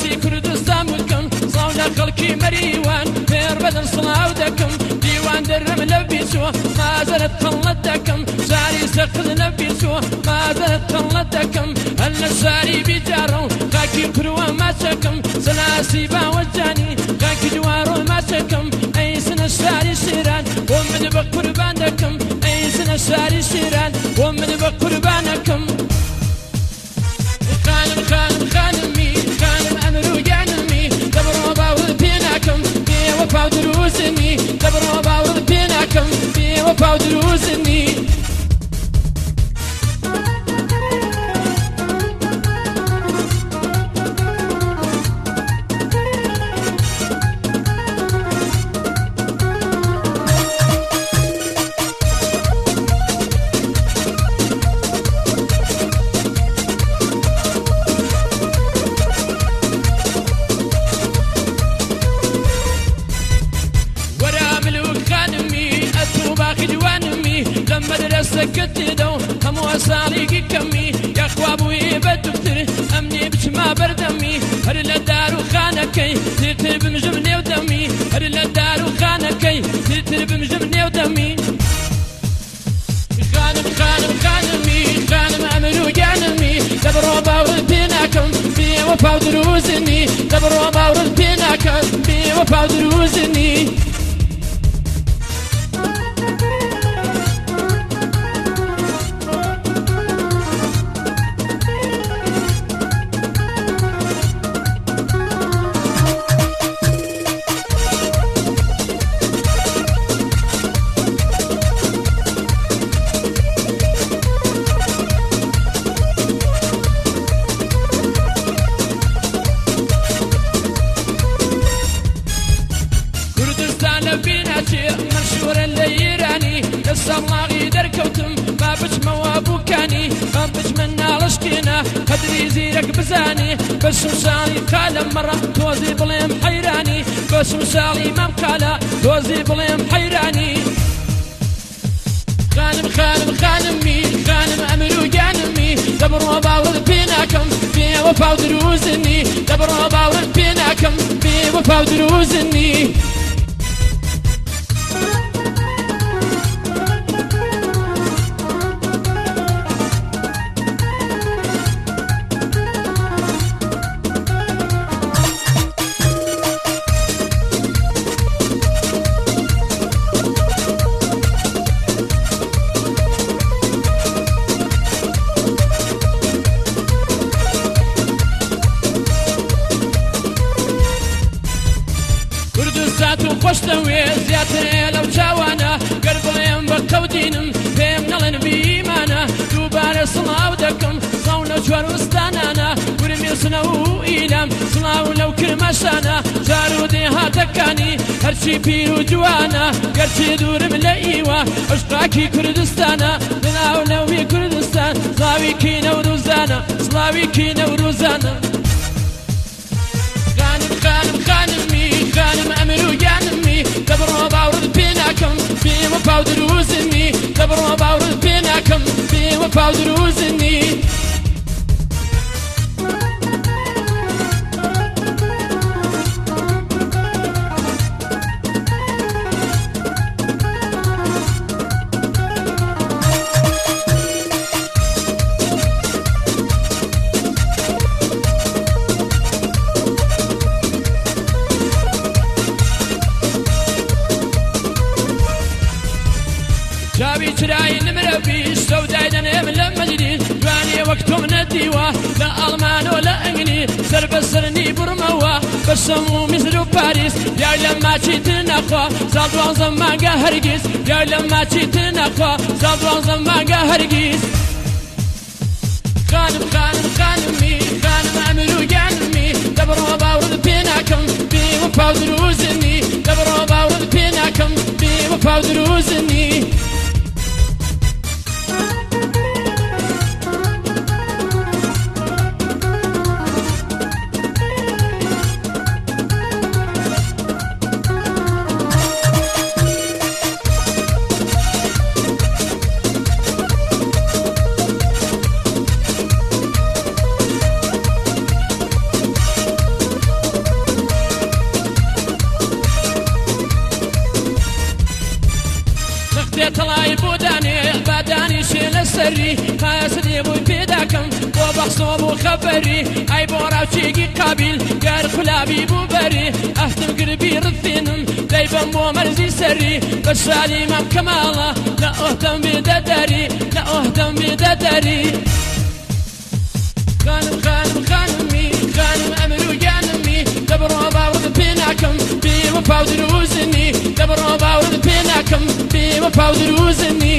باسی کوردستان بکەم ساڵ لە خەڵکی مەریوان فێر بەدەن سڵاو دەکەم دیوان دەرم لە بیرچوە مازەرت تەڵەت دەکەم شاری سەقل لە بیرچوە مازەرت تەڵەت دەکەم هەر لە شاری بیجارە و خاکی کوروە ماچەکەم سەلاسی باوەجانی خاکی جوارۆ ماچەکەم ئەی سنە شاری شێران بۆ من بە قوربان دەکەم ئەی سنە شاری شێران بۆ من بە قوربانەکەم خانم خانم خانمی خانم ئەمروگانمی دەبڕۆ باوەڕ پێ ناکەم بێوە پاو دروزنی دەبڕۆ باوەڕ پێ ناکەم بێوە پاو دروزنی سكتدو هم وصالي كمي يا خوابوي بدكتر امني بجما بردمي هر لدار وخانكي ترتر بمجمني ودمي هر لدار وخانكي ترتر بمجمني ودمي خانم خانم خانمي خانم امرو جانمي دبرو باور بيناكم في وفاو دروزني دبرو باور بيناكم في وفاو دروزني مشهورا ليراني الصلاغي دركوتم ما بجموا بوكاني ما بجمنا لشكينا قدري زيرك بزاني بس مشالي قال مرة توزي بليم حيراني بس مشالي ما مقالا توزي بليم حيراني خانم خانم خانمي خانم أمرو جانمي دبروا باور بيناكم في وفاو دروزني دبروا باور بيناكم في وفاو دروزني خوشتوي زياتر لو جاوانا قربلين بكودينم فيم نلن بيمانا دوبار صلاو دكم صونا جوار وستانانا ورمي صنو إيلام صلاو لو كرمشانا جارو ديها دكاني هرشي بيرو جوانا قرشي دورم لأيوا عشقاكي كردستانا دناو لوي كردستان صلاوي كي نوروزانا صلاوي كي نوروزانا خانم خانم خانمي خانم أمرو جانمي دبرو باورد بيناكم في وفاو دروزني دبرو باورد بيناكم في وفاو دروزني شابي تراي نمربي سوداي دنيم لمجدي جواني وقتهم نديوا لا ألمان ولا أنجلي سر بسرني برموا بسمو مثل باريس يا لما تشيتنا خوا زادوان زمان هرجيس يا لما تشيتنا خوا زادوان زمان هرجيس خانم خانم خانمي خانم أمرو جانمي دبرو باورد بيناكم في وفاو دروزني دبرو باورد بيناكم في وفاو دروزني دستي طلعي بوداني باداني شيل السري قاسدي بو بيداكم وبخصوب وخبري اي بوراوشيقي قابل قار خلابي بو بري اهتم قربي رثينم دايبا مو مرزي سري بس علي ما كماله لا اهتم بددري لا اهتم بددري خانم خانم خانمي خانم امر وجانمي دبروا باورد بيناكم بي وفاو دروزني دبروا باورد بيناكم بي وفاو دروزني